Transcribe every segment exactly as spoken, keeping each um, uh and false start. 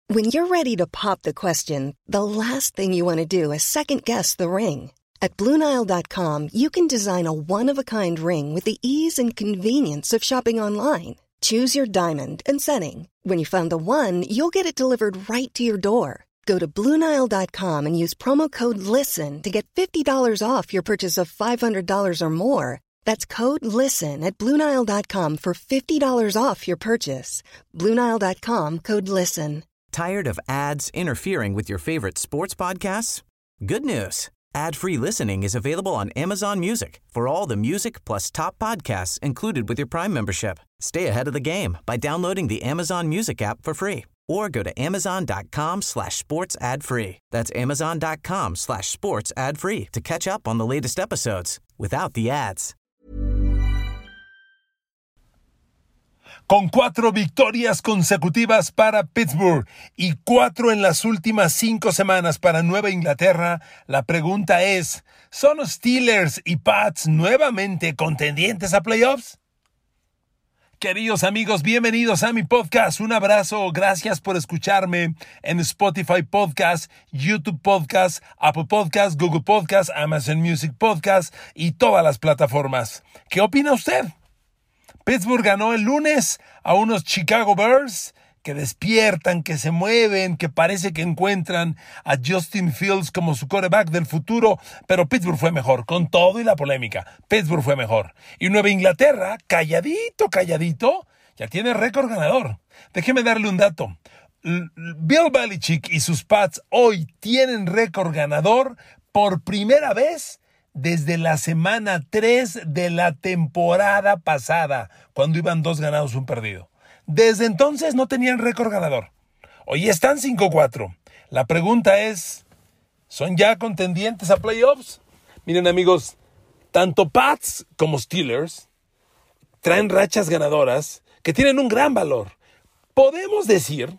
When you're ready to pop the question, the last thing you want to do is second-guess the ring. At Blue Nile dot com, you can design a one-of-a-kind ring with the ease and convenience of shopping online. Choose your diamond and setting. When you find the one, you'll get it delivered right to your door. Go to Blue Nile dot com and use promo code LISTEN to get fifty dollars off your purchase of five hundred dollars or more. That's code LISTEN at Blue Nile dot com for fifty dollars off your purchase. Blue Nile dot com, code LISTEN. Tired of ads interfering with your favorite sports podcasts? Good news. Ad-free listening is available on Amazon Music for all the music plus top podcasts included with your Prime membership. Stay ahead of the game by downloading the Amazon Music app for free or go to amazon.com slash sports ad free. That's amazon.com slash sports ad free to catch up on the latest episodes without the ads. Con cuatro victorias consecutivas para Pittsburgh y cuatro en las últimas cinco semanas para Nueva Inglaterra, la pregunta es, ¿son Steelers y Pats nuevamente contendientes a playoffs? Queridos amigos, bienvenidos a mi podcast. Un abrazo, gracias por escucharme en Spotify Podcast, YouTube Podcast, Apple Podcast, Google Podcast, Amazon Music Podcast y todas las plataformas. ¿Qué opina usted? Pittsburgh ganó el lunes a unos Chicago Bears que despiertan, que se mueven, que parece que encuentran a Justin Fields como su quarterback del futuro, pero Pittsburgh fue mejor, con todo y la polémica. Pittsburgh fue mejor. Y Nueva Inglaterra, calladito, calladito, ya tiene récord ganador. Déjeme darle un dato. Bill Belichick y sus Pats hoy tienen récord ganador por primera vez desde la semana tres de la temporada pasada, cuando iban dos ganados, un perdido. Desde entonces no tenían récord ganador. Hoy están cinco cuatro. La pregunta es, ¿son ya contendientes a playoffs? Miren amigos, tanto Pats como Steelers traen rachas ganadoras que tienen un gran valor. Podemos decir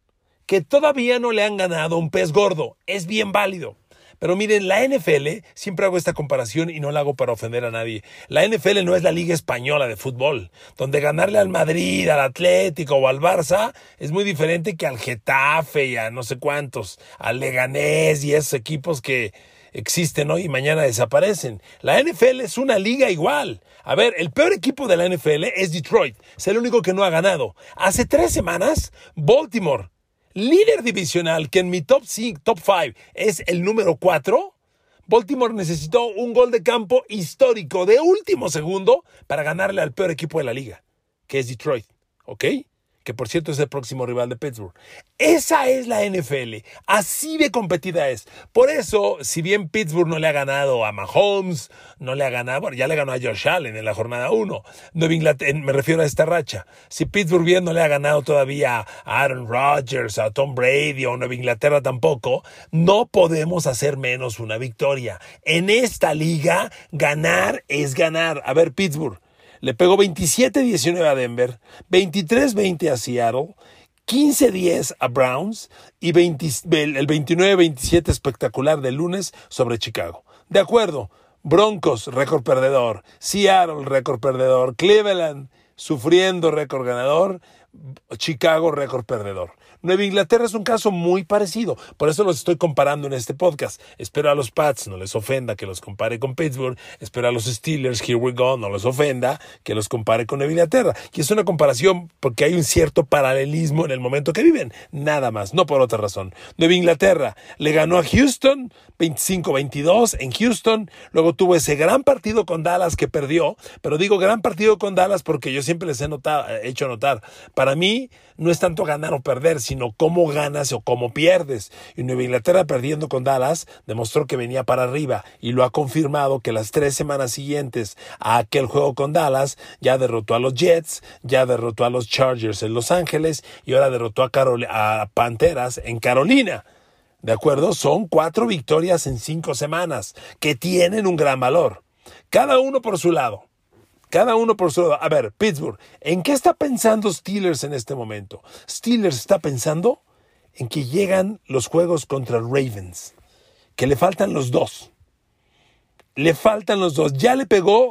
que todavía no le han ganado un pez gordo. Es bien válido. Pero miren, la N F L, siempre hago esta comparación y no la hago para ofender a nadie. La N F L no es la Liga Española de fútbol, donde ganarle al Madrid, al Atlético o al Barça es muy diferente que al Getafe y a no sé cuántos, al Leganés y esos equipos que existen hoy y mañana desaparecen. La N F L es una liga igual. A ver, el peor equipo de la N F L es Detroit. Es el único que no ha ganado. Hace tres semanas, Baltimore, líder divisional, que en mi top cinco, top cinco es el número cuatro, Baltimore necesitó un gol de campo histórico de último segundo para ganarle al peor equipo de la liga, que es Detroit, ¿ok? Que por cierto es el próximo rival de Pittsburgh. Esa es la N F L, así de competida es. Por eso, si bien Pittsburgh no le ha ganado a Mahomes, no le ha ganado, bueno, ya le ganó a Josh Allen en la jornada uno, Nueva Inglaterra, me refiero a esta racha. Si Pittsburgh bien no le ha ganado todavía a Aaron Rodgers, a Tom Brady o Nueva Inglaterra tampoco, no podemos hacer menos una victoria. En esta liga, ganar es ganar. A ver, Pittsburgh le pegó veintisiete diecinueve a Denver, veintitrés veinte a Seattle, quince diez a Browns y veinte, el veintinueve veintisiete espectacular del lunes sobre Chicago. De acuerdo, Broncos, récord perdedor, Seattle, récord perdedor, Cleveland, sufriendo, récord ganador, Chicago, récord perdedor. Nueva Inglaterra es un caso muy parecido, por eso los estoy comparando en este podcast. Espero a los Pats no les ofenda que los compare con Pittsburgh, espero a los Steelers, here we go, no les ofenda que los compare con Nueva Inglaterra. Y es una comparación porque hay un cierto paralelismo en el momento que viven, nada más, no por otra razón. Nueva Inglaterra le ganó a Houston veinticinco veintidós en Houston, luego tuvo ese gran partido con Dallas que perdió, pero digo gran partido con Dallas porque yo siempre les he notado, he hecho notar, para mí no es tanto ganar o perder, sino cómo ganas o cómo pierdes. Y Nueva Inglaterra perdiendo con Dallas demostró que venía para arriba y lo ha confirmado que las tres semanas siguientes a aquel juego con Dallas ya derrotó a los Jets, ya derrotó a los Chargers en Los Ángeles y ahora derrotó a, Carol- a Panteras en Carolina. ¿De acuerdo? Son cuatro victorias en cinco semanas que tienen un gran valor. Cada uno por su lado. Cada uno por su lado. A ver, Pittsburgh, ¿en qué está pensando Steelers en este momento? Steelers está pensando en que llegan los juegos contra Ravens, que le faltan los dos. Le faltan los dos. Ya le pegó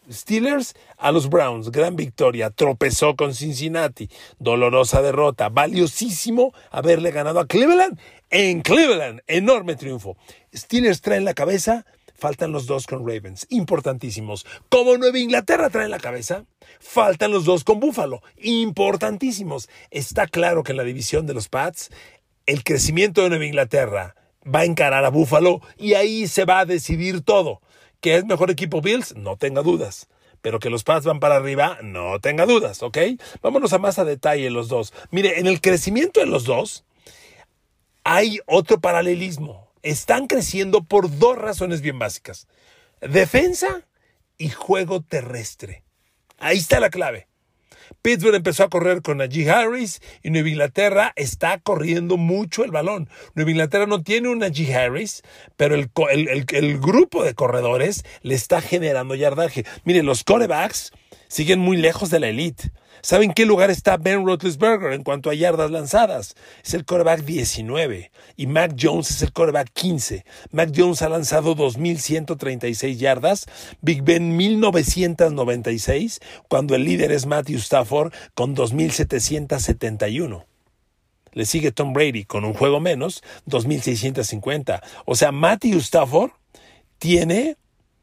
Steelers a los Browns, gran victoria, tropezó con Cincinnati, dolorosa derrota, valiosísimo haberle ganado a Cleveland en Cleveland, enorme triunfo. Steelers traen la cabeza, faltan los dos con Ravens, importantísimos. Como Nueva Inglaterra trae la cabeza, faltan los dos con Buffalo, importantísimos. Está claro que en la división de los Pats, el crecimiento de Nueva Inglaterra va a encarar a Buffalo y ahí se va a decidir todo. ¿Que es mejor equipo Bills? No tenga dudas. Pero que los Pats van para arriba, no tenga dudas, ¿ok? Vámonos a más a detalle los dos. Mire, en el crecimiento de los dos hay otro paralelismo. Están creciendo por dos razones bien básicas. Defensa y juego terrestre. Ahí está la clave. Pittsburgh empezó a correr con Najee Harris y Nueva Inglaterra está corriendo mucho el balón. Nueva Inglaterra no tiene un Najee Harris, pero el, el, el, el grupo de corredores le está generando yardaje. Miren, los quarterbacks siguen muy lejos de la elite. ¿Saben qué lugar está Ben Roethlisberger en cuanto a yardas lanzadas? Es el quarterback diecinueve y Mac Jones es el quarterback quince. Mac Jones ha lanzado dos mil ciento treinta y seis yardas, Big Ben mil novecientos noventa y seis, cuando el líder es Matthew Stafford con dos mil setecientos setenta y uno. Le sigue Tom Brady con un juego menos, dos mil seiscientos cincuenta. O sea, Matthew Stafford tiene...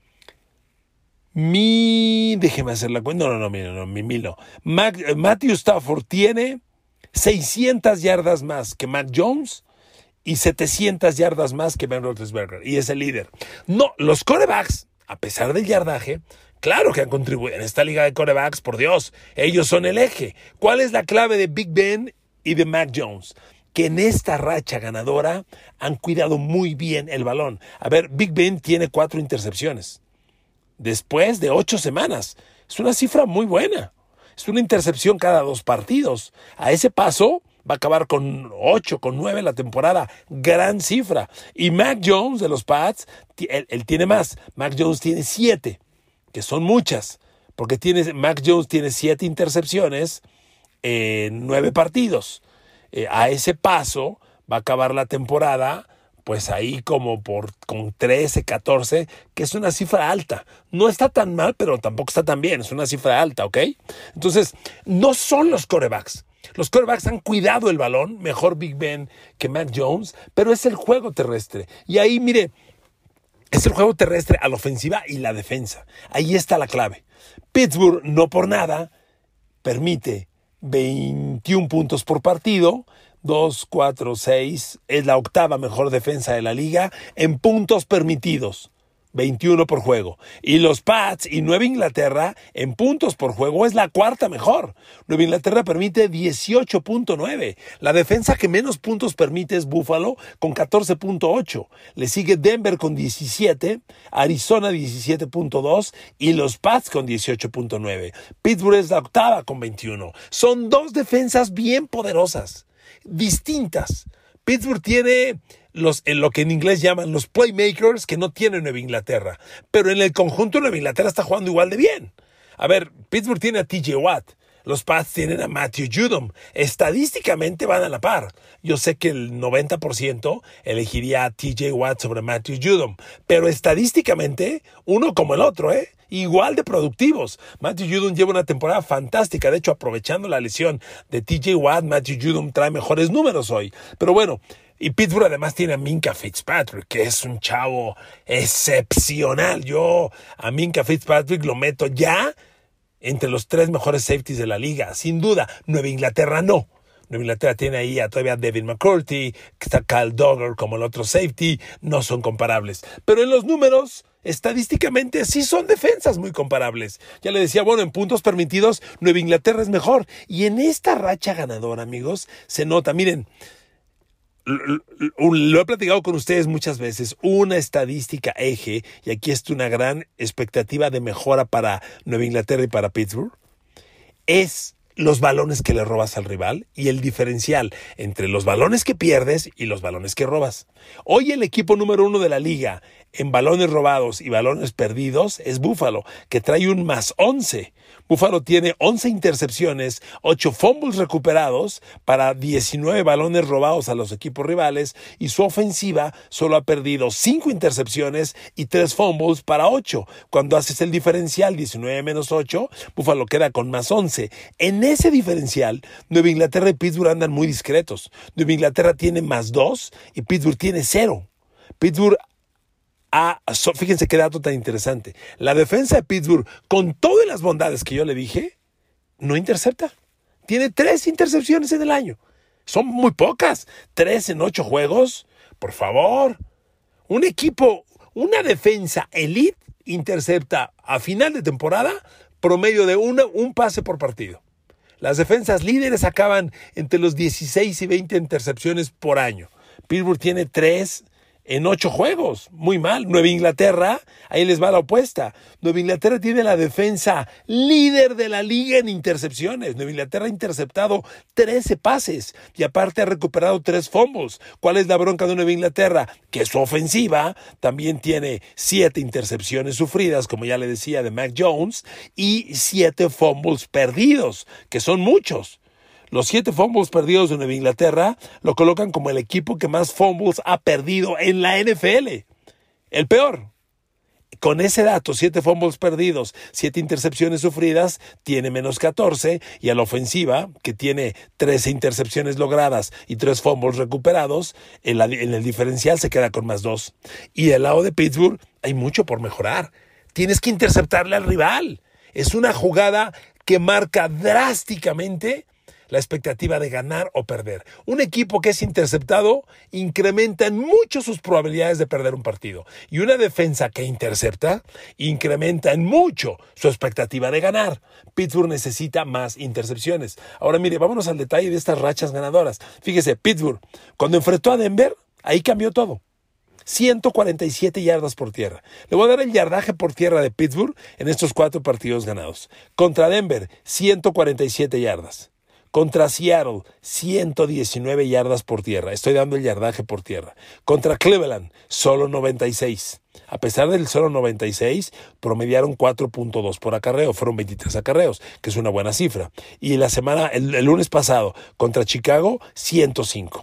Mi, déjeme hacer la cuenta, no, no, no, mira, no, mi mil no. Mac, Matthew Stafford tiene seiscientas yardas más que Mac Jones y setecientas yardas más que Ben Roethlisberger, y es el líder. No, los quarterbacks, a pesar del yardaje, claro que han contribuido en esta liga de quarterbacks, por Dios, ellos son el eje. ¿Cuál es la clave de Big Ben y de Mac Jones? Que en esta racha ganadora han cuidado muy bien el balón. A ver, Big Ben tiene cuatro intercepciones. Después de ocho semanas. Es una cifra muy buena. Es una intercepción cada dos partidos. A ese paso va a acabar con ocho, con nueve la temporada. Gran cifra. Y Mac Jones de los Pats, él, él tiene más. Mac Jones tiene siete, que son muchas. Porque tiene, Mac Jones tiene siete intercepciones en nueve partidos. Eh, a ese paso va a acabar la temporada pues ahí como por con trece, catorce, que es una cifra alta. No está tan mal, pero tampoco está tan bien. Es una cifra alta, ¿ok? Entonces, no son los quarterbacks. Los quarterbacks han cuidado el balón, mejor Big Ben que Mac Jones, pero es el juego terrestre. Y ahí, mire, es el juego terrestre a la ofensiva y la defensa. Ahí está la clave. Pittsburgh, no por nada, permite veintiún puntos por partido, dos, cuatro, seis, es la octava mejor defensa de la liga en puntos permitidos, veintiuno por juego. Y los Pats y Nueva Inglaterra en puntos por juego es la cuarta mejor. Nueva Inglaterra permite dieciocho punto nueve. La defensa que menos puntos permite es Buffalo con catorce punto ocho. Le sigue Denver con diecisiete, Arizona diecisiete punto dos y los Pats con dieciocho punto nueve. Pittsburgh es la octava con veintiuno. Son dos defensas bien poderosas, distintas. Pittsburgh tiene los, en lo que en inglés llaman los playmakers que no tiene Nueva Inglaterra, pero en el conjunto Nueva Inglaterra está jugando igual de bien. A ver, Pittsburgh tiene a T J Watt, los Pats tienen a Matthew Judon, estadísticamente van a la par. Yo sé que el noventa por ciento elegiría a T J Watt sobre Matthew Judon, pero estadísticamente uno como el otro, ¿eh? Igual de productivos. Matthew Judon lleva una temporada fantástica. De hecho, aprovechando la lesión de T J Watt, Matthew Judon trae mejores números hoy. Pero bueno, y Pittsburgh además tiene a Minkah Fitzpatrick, que es un chavo excepcional. Yo a Minkah Fitzpatrick lo meto ya entre los tres mejores safeties de la liga, sin duda. Nueva Inglaterra no. Nueva Inglaterra tiene ahí a todavía a Devin McCourty, que está Kyle Duggar como el otro safety, no son comparables. Pero en los números, estadísticamente, sí son defensas muy comparables. Ya le decía, bueno, en puntos permitidos, Nueva Inglaterra es mejor. Y en esta racha ganadora, amigos, se nota, miren, lo he platicado con ustedes muchas veces, una estadística eje, y aquí está una gran expectativa de mejora para Nueva Inglaterra y para Pittsburgh, es los balones que le robas al rival y el diferencial entre los balones que pierdes y los balones que robas. Hoy el equipo número uno de la liga en balones robados y balones perdidos es Buffalo, que trae un más once. Buffalo tiene once intercepciones, ocho fumbles recuperados para diecinueve balones robados a los equipos rivales, y su ofensiva solo ha perdido cinco intercepciones y tres fumbles para ocho. Cuando haces el diferencial diecinueve menos ocho, Buffalo queda con más once. En ese diferencial, Nueva Inglaterra y Pittsburgh andan muy discretos. Nueva Inglaterra tiene más dos y Pittsburgh tiene cero. Pittsburgh Ah, so, fíjense qué dato tan interesante. La defensa de Pittsburgh, con todas las bondades que yo le dije, no intercepta. Tiene tres intercepciones en el año. Son muy pocas. Tres en ocho juegos. Por favor. Un equipo, una defensa elite intercepta a final de temporada promedio de una, un pase por partido. Las defensas líderes acaban entre los dieciséis y veinte intercepciones por año. Pittsburgh tiene tres en ocho juegos, muy mal. Nueva Inglaterra, ahí les va la opuesta. Nueva Inglaterra tiene la defensa líder de la liga en intercepciones. Nueva Inglaterra ha interceptado trece pases y aparte ha recuperado tres fumbles. ¿Cuál es la bronca de Nueva Inglaterra? Que su ofensiva también tiene siete intercepciones sufridas, como ya le decía, de Mac Jones, y siete fumbles perdidos, que son muchos. Los siete fumbles perdidos de Nueva Inglaterra lo colocan como el equipo que más fumbles ha perdido en la N F L. El peor. Con ese dato, siete fumbles perdidos, siete intercepciones sufridas, tiene menos catorce, y a la ofensiva, que tiene trece intercepciones logradas y tres fumbles recuperados, en, la, en el diferencial se queda con más dos. Y del lado de Pittsburgh hay mucho por mejorar. Tienes que interceptarle al rival. Es una jugada que marca drásticamente la expectativa de ganar o perder. Un equipo que es interceptado incrementa en mucho sus probabilidades de perder un partido. Y una defensa que intercepta incrementa en mucho su expectativa de ganar. Pittsburgh necesita más intercepciones. Ahora mire, vámonos al detalle de estas rachas ganadoras. Fíjese, Pittsburgh, cuando enfrentó a Denver, ahí cambió todo. ciento cuarenta y siete yardas por tierra. Le voy a dar el yardaje por tierra de Pittsburgh en estos cuatro partidos ganados. Contra Denver, ciento cuarenta y siete yardas. Contra Seattle, ciento diecinueve yardas por tierra. Estoy dando el yardaje por tierra. Contra Cleveland, solo noventa y seis. A pesar del solo noventa y seis, promediaron cuatro punto dos por acarreo. Fueron veintitrés acarreos, que es una buena cifra. Y la semana, el, el lunes pasado, contra Chicago, ciento cinco.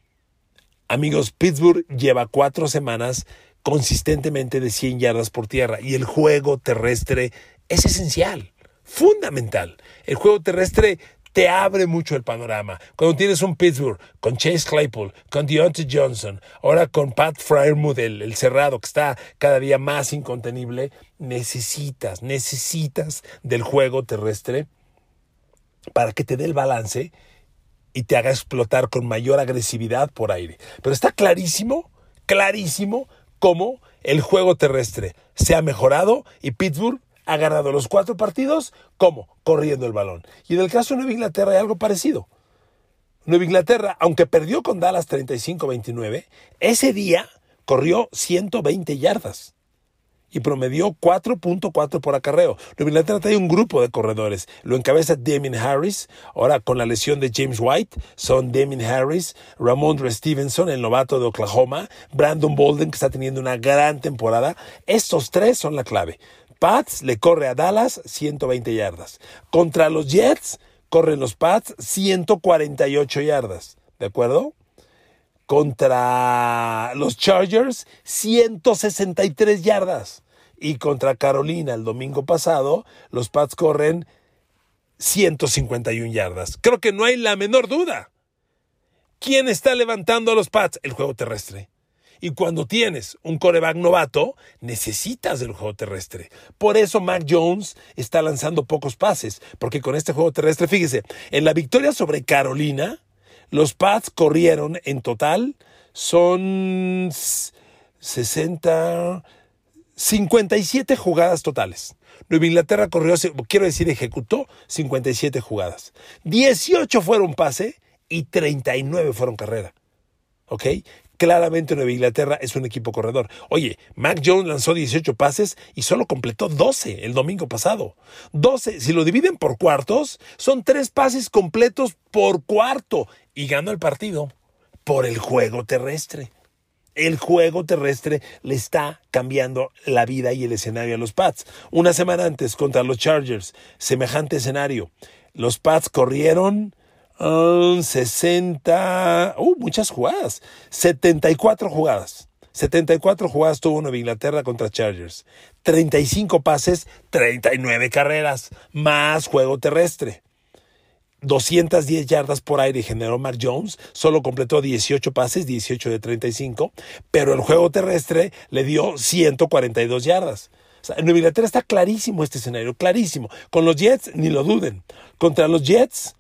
Amigos, Pittsburgh lleva cuatro semanas consistentemente de cien yardas por tierra. Y el juego terrestre es esencial, fundamental. El juego terrestre te abre mucho el panorama. Cuando tienes un Pittsburgh con Chase Claypool, con Deontay Johnson, ahora con Pat Freiermuth, el, el cerrado que está cada día más incontenible, necesitas, necesitas del juego terrestre para que te dé el balance y te haga explotar con mayor agresividad por aire. Pero está clarísimo, clarísimo cómo el juego terrestre se ha mejorado y Pittsburgh ha ganado los cuatro partidos, ¿cómo? Corriendo el balón. Y en el caso de Nueva Inglaterra hay algo parecido. Nueva Inglaterra, aunque perdió con Dallas treinta y cinco a veintinueve, ese día corrió ciento veinte yardas y promedió cuatro punto cuatro por acarreo. Nueva Inglaterra trae un grupo de corredores. Lo encabeza Damien Harris. Ahora, con la lesión de James White, son Damien Harris, Ramondre Stevenson, el novato de Oklahoma, Brandon Bolden, que está teniendo una gran temporada. Estos tres son la clave. Pats le corre a Dallas ciento veinte yardas. Contra los Jets corren los Pats ciento cuarenta y ocho yardas. ¿De acuerdo? Contra los Chargers ciento sesenta y tres yardas. Y contra Carolina el domingo pasado los Pats corren ciento cincuenta y una yardas. Creo que no hay la menor duda. ¿Quién está levantando a los Pats? El juego terrestre. Y cuando tienes un quarterback novato, necesitas del juego terrestre. Por eso Mac Jones está lanzando pocos pases, porque con este juego terrestre, fíjese, en la victoria sobre Carolina, los Pats corrieron en total, son sesenta, cincuenta y siete jugadas totales. Nueva Inglaterra corrió, quiero decir, ejecutó cincuenta y siete jugadas. dieciocho fueron pase y treinta y nueve fueron carrera. ¿Ok? Claramente Nueva Inglaterra es un equipo corredor. Oye, Mac Jones lanzó dieciocho pases y solo completó doce el domingo pasado. doce, si lo dividen por cuartos, son tres pases completos por cuarto. Y ganó el partido por el juego terrestre. El juego terrestre le está cambiando la vida y el escenario a los Pats. Una semana antes contra los Chargers, semejante escenario. Los Pats corrieron um, sesenta, uh, muchas jugadas, setenta y cuatro jugadas. setenta y cuatro jugadas tuvo Nueva Inglaterra contra Chargers. treinta y cinco pases, treinta y nueve carreras, más juego terrestre. doscientas diez yardas por aire generó Mac Jones, solo completó dieciocho pases, dieciocho de treinta y cinco, pero el juego terrestre le dio ciento cuarenta y dos yardas. O sea, en Nueva Inglaterra está clarísimo este escenario, clarísimo. Con los Jets, ni lo duden. Contra los Jets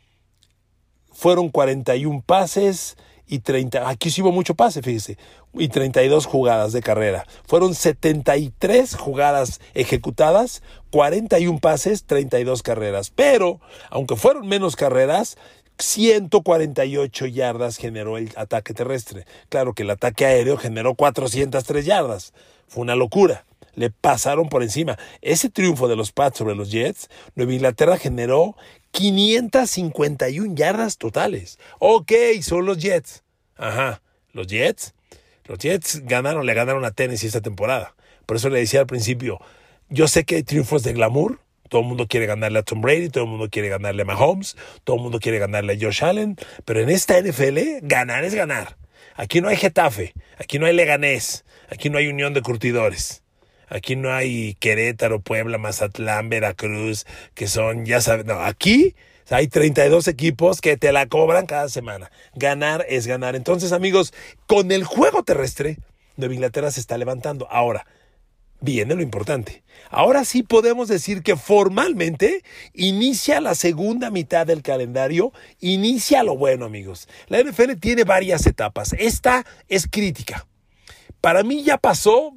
fueron cuarenta y uno pases y treinta, aquí sí hubo mucho pase, fíjese, y treinta y dos jugadas de carrera. Fueron setenta y tres jugadas ejecutadas, cuarenta y uno pases, treinta y dos carreras. Pero, aunque fueron menos carreras, ciento cuarenta y ocho yardas generó el ataque terrestre. Claro que el ataque aéreo generó cuatrocientas tres yardas. Fue una locura. Le pasaron por encima. Ese triunfo de los Pats sobre los Jets, Nueva Inglaterra generó quinientas cincuenta y una yardas totales. Ok, son los Jets. Ajá, los Jets. Los Jets ganaron, le ganaron a Tennessee esta temporada. Por eso le decía al principio, yo sé que hay triunfos de glamour. Todo el mundo quiere ganarle a Tom Brady, todo el mundo quiere ganarle a Mahomes, todo el mundo quiere ganarle a Josh Allen. Pero en esta N F L, ganar es ganar. Aquí no hay Getafe, aquí no hay Leganés, aquí no hay Unión de Curtidores. Aquí no hay Querétaro, Puebla, Mazatlán, Veracruz, que son, ya saben, no, aquí hay treinta y dos equipos que te la cobran cada semana. Ganar es ganar. Entonces, amigos, con el juego terrestre, Nueva Inglaterra se está levantando. Ahora, viene lo importante. Ahora sí podemos decir que formalmente inicia la segunda mitad del calendario, inicia lo bueno, amigos. La N F L tiene varias etapas. Esta es crítica. Para mí ya pasó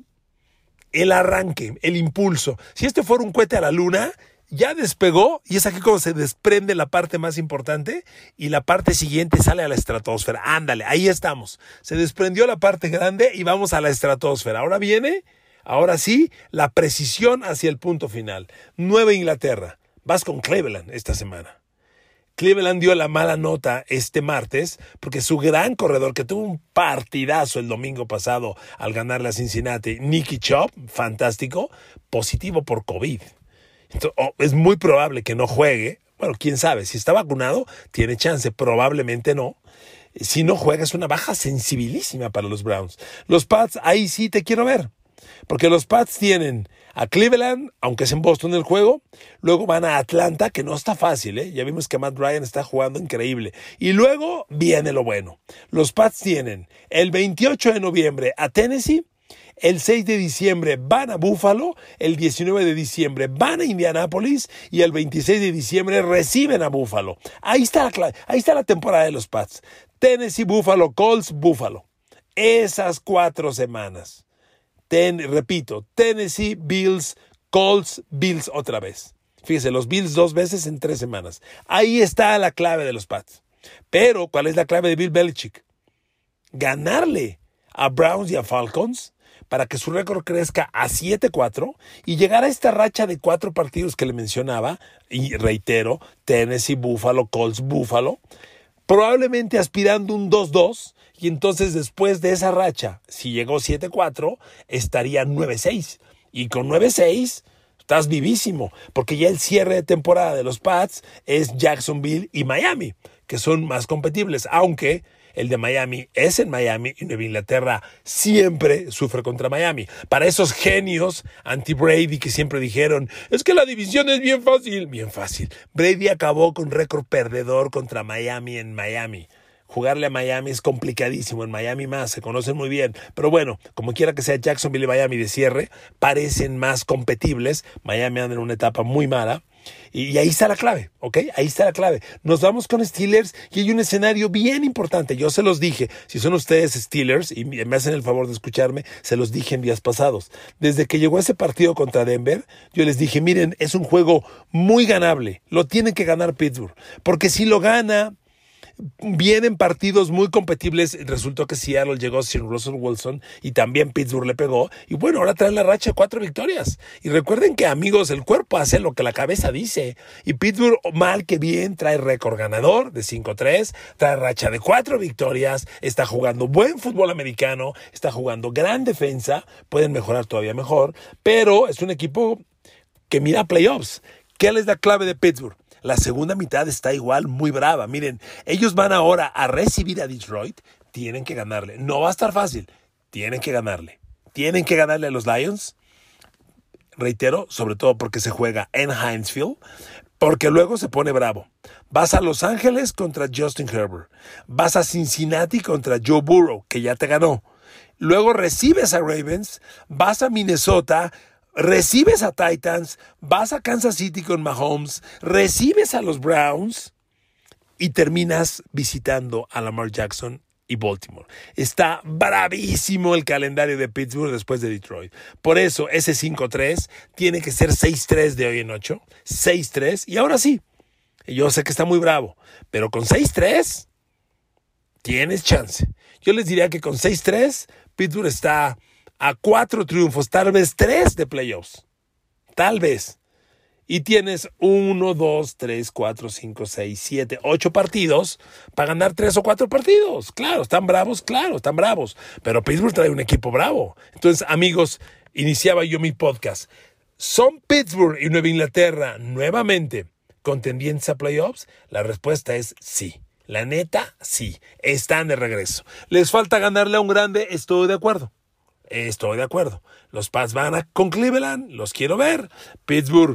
el arranque, el impulso. Si este fuera un cohete a la luna, ya despegó y es aquí cuando se desprende la parte más importante y la parte siguiente sale a la estratosfera. Ándale, ahí estamos. Se desprendió la parte grande y vamos a la estratosfera. Ahora viene, ahora sí, la precisión hacia el punto final. Nueva Inglaterra. Vas con Cleveland esta semana. Cleveland dio la mala nota este martes porque su gran corredor, que tuvo un partidazo el domingo pasado al ganarle a Cincinnati, Nicky Chubb, fantástico, positivo por COVID. Entonces, oh, es muy probable que no juegue. Bueno, quién sabe, si está vacunado, tiene chance, probablemente no. Si no juega, es una baja sensibilísima para los Browns. Los Pats, ahí sí te quiero ver. Porque los Pats tienen a Cleveland, aunque es en Boston el juego, luego van a Atlanta, que no está fácil, ¿eh? Ya vimos que Matt Ryan está jugando increíble. Y luego viene lo bueno. Los Pats tienen el veintiocho de noviembre a Tennessee, el seis de diciembre van a Buffalo, el diecinueve de diciembre van a Indianápolis y el veintiséis de diciembre reciben a Buffalo. Ahí está la clave, ahí está la temporada de los Pats. Tennessee, Buffalo, Colts, Buffalo. Esas cuatro semanas. Ten, repito, Tennessee, Bills, Colts, Bills otra vez. Fíjese, los Bills dos veces en tres semanas. Ahí está la clave de los Pats. Pero, ¿cuál es la clave de Bill Belichick? Ganarle a Browns y a Falcons para que su récord crezca a siete cuatro y llegar a esta racha de cuatro partidos que le mencionaba, y reitero, Tennessee, Buffalo, Colts, Buffalo, probablemente aspirando un dos dos. Y entonces después de esa racha, si llegó siete cuatro, estaría nueve seis. Y con nueve seis estás vivísimo, porque ya el cierre de temporada de los Pats es Jacksonville y Miami, que son más competibles, aunque el de Miami es en Miami y Nueva Inglaterra siempre sufre contra Miami. Para esos genios anti-Brady que siempre dijeron, es que la división es bien fácil, bien fácil. Brady acabó con récord perdedor contra Miami en Miami. Jugarle a Miami es complicadísimo, en Miami más, se conocen muy bien. Pero bueno, como quiera que sea Jacksonville y Miami de cierre, parecen más competibles. Miami anda en una etapa muy mala. Y, y ahí está la clave, ¿ok? Ahí está la clave. Nos vamos con Steelers y hay un escenario bien importante. Yo se los dije, si son ustedes Steelers y me hacen el favor de escucharme, se los dije en días pasados. Desde que llegó ese partido contra Denver, yo les dije, miren, es un juego muy ganable. Lo tiene que ganar Pittsburgh. Porque si lo gana, vienen partidos muy competibles. Resultó que Seattle llegó sin Russell Wilson y también Pittsburgh le pegó. Y bueno, ahora traen la racha de cuatro victorias. Y recuerden que, amigos, el cuerpo hace lo que la cabeza dice. Y Pittsburgh, mal que bien, trae récord ganador de cinco tres, trae racha de cuatro victorias, está jugando buen fútbol americano, está jugando gran defensa, pueden mejorar todavía mejor, pero es un equipo que mira playoffs. ¿Qué es la clave de Pittsburgh? La segunda mitad está igual muy brava. Miren, ellos van ahora a recibir a Detroit. Tienen que ganarle. No va a estar fácil. Tienen que ganarle. Tienen que ganarle a los Lions. Reitero, sobre todo porque se juega en Heinz Field. Porque luego se pone bravo. Vas a Los Ángeles contra Justin Herbert. Vas a Cincinnati contra Joe Burrow, que ya te ganó. Luego recibes a Ravens. Vas a Minnesota. Recibes a Titans, vas a Kansas City con Mahomes, recibes a los Browns y terminas visitando a Lamar Jackson y Baltimore. Está bravísimo el calendario de Pittsburgh después de Detroit. Por eso ese cinco tres tiene que ser seis tres de hoy en ocho, seis tres, y ahora sí, yo sé que está muy bravo, pero con seis tres tienes chance. Yo les diría que con seis tres Pittsburgh está a cuatro triunfos, tal vez tres de playoffs. Tal vez. Y tienes uno, dos, tres, cuatro, cinco, seis, siete, ocho partidos para ganar tres o cuatro partidos. Claro, están bravos, claro, están bravos. Pero Pittsburgh trae un equipo bravo. Entonces, amigos, iniciaba yo mi podcast. ¿Son Pittsburgh y Nueva Inglaterra nuevamente contendientes a playoffs? La respuesta es sí. La neta, sí. Están de regreso. ¿Les falta ganarle a un grande? Estoy de acuerdo. Estoy de acuerdo. Los Pats van a, con Cleveland, los quiero ver. Pittsburgh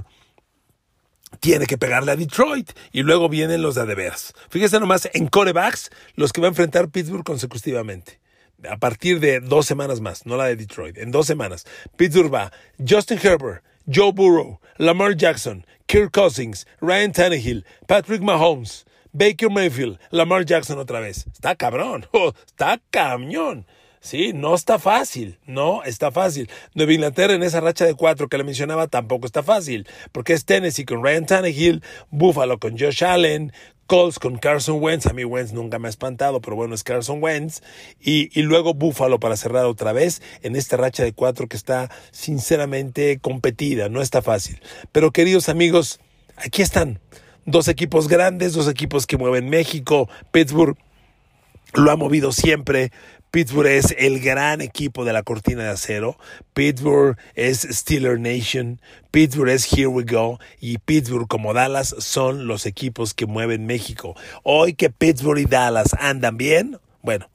tiene que pegarle a Detroit y luego vienen los de a de veras. Fíjense nomás en quarterbacks los que va a enfrentar Pittsburgh consecutivamente. A partir de dos semanas más, no la de Detroit, en dos semanas. Pittsburgh va Justin Herbert, Joe Burrow, Lamar Jackson, Kirk Cousins, Ryan Tannehill, Patrick Mahomes, Baker Mayfield, Lamar Jackson otra vez. Está cabrón, oh, está cañón. Sí, no está fácil, no está fácil. Nueva Inglaterra en esa racha de cuatro que le mencionaba tampoco está fácil, porque es Tennessee con Ryan Tannehill, Buffalo con Josh Allen, Colts con Carson Wentz. A mí Wentz nunca me ha espantado, pero bueno, es Carson Wentz. Y, y luego Buffalo para cerrar otra vez en esta racha de cuatro que está sinceramente competida, no está fácil. Pero queridos amigos, aquí están. Dos equipos grandes, dos equipos que mueven México. Pittsburgh lo ha movido siempre. Pittsburgh es el gran equipo de la cortina de acero. Pittsburgh es Steeler Nation. Pittsburgh es Here We Go. Y Pittsburgh como Dallas son los equipos que mueven México. Hoy que Pittsburgh y Dallas andan bien, bueno,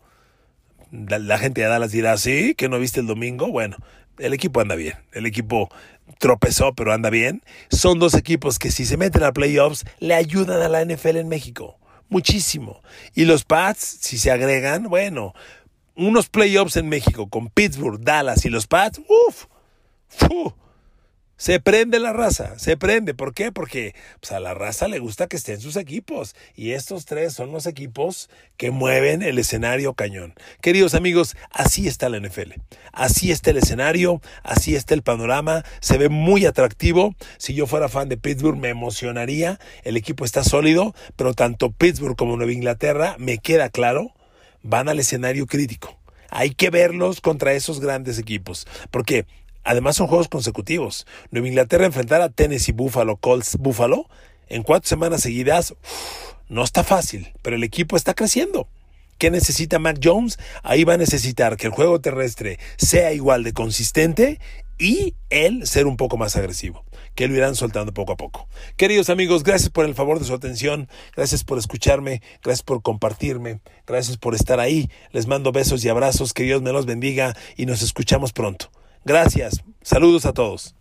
la, la gente de Dallas dirá, ¿sí? ¿Que no viste el domingo? Bueno, el equipo anda bien. El equipo tropezó, pero anda bien. Son dos equipos que si se meten a playoffs le ayudan a la N F L en México. Muchísimo. Y los Pats, si se agregan, bueno, unos playoffs en México con Pittsburgh, Dallas y los Pats, uff, uf, se prende la raza, se prende. ¿Por qué? Porque pues, a la raza le gusta que estén sus equipos y estos tres son los equipos que mueven el escenario cañón. Queridos amigos, así está la N F L, así está el escenario, así está el panorama, se ve muy atractivo. Si yo fuera fan de Pittsburgh me emocionaría, el equipo está sólido, pero tanto Pittsburgh como Nueva Inglaterra, me queda claro, van al escenario crítico. Hay que verlos contra esos grandes equipos, porque además son juegos consecutivos. Nueva Inglaterra enfrentar a Tennessee, Buffalo, Colts, Buffalo, en cuatro semanas seguidas, uff, no está fácil, pero el equipo está creciendo. ¿Qué necesita Mac Jones? Ahí va a necesitar que el juego terrestre sea igual de consistente y él ser un poco más agresivo, que lo irán soltando poco a poco. Queridos amigos, gracias por el favor de su atención, gracias por escucharme, gracias por compartirme, gracias por estar ahí. Les mando besos y abrazos, que Dios me los bendiga y nos escuchamos pronto. Gracias, saludos a todos.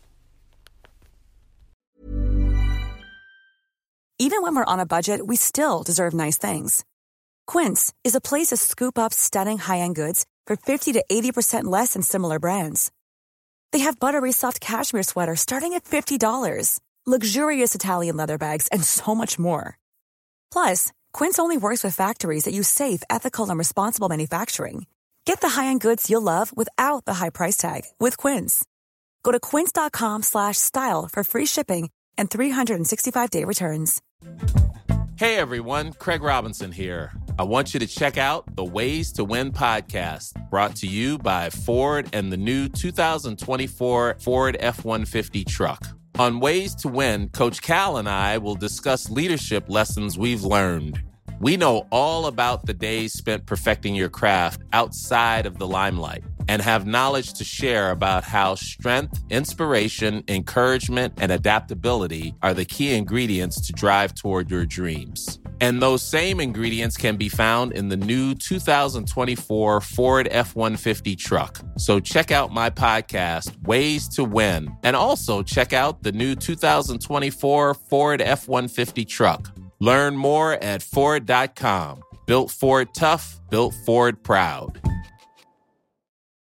Even when we're on a budget, we still deserve nice things. Quince is a place to scoop up stunning high-end goods for fifty to eighty percent less than similar brands. They have buttery soft cashmere sweaters starting at fifty dollars, luxurious Italian leather bags, and so much more. Plus, Quince only works with factories that use safe, ethical, and responsible manufacturing. Get the high-end goods you'll love without the high price tag with Quince. Go to quince.com slash style for free shipping and three sixty-five day returns. Hey everyone, Craig Robinson here. I want you to check out the Ways to Win podcast, brought to you by Ford and the new two thousand twenty-four Ford F one fifty truck. On Ways to Win, Coach Cal and I will discuss leadership lessons we've learned. We know all about the days spent perfecting your craft outside of the limelight and have knowledge to share about how strength, inspiration, encouragement, and adaptability are the key ingredients to drive toward your dreams. And those same ingredients can be found in the new two thousand twenty-four Ford F one fifty truck. So check out my podcast, Ways to Win, and also check out the new two thousand twenty-four Ford F one fifty truck. Learn more at Ford dot com. Built Ford tough, built Ford proud.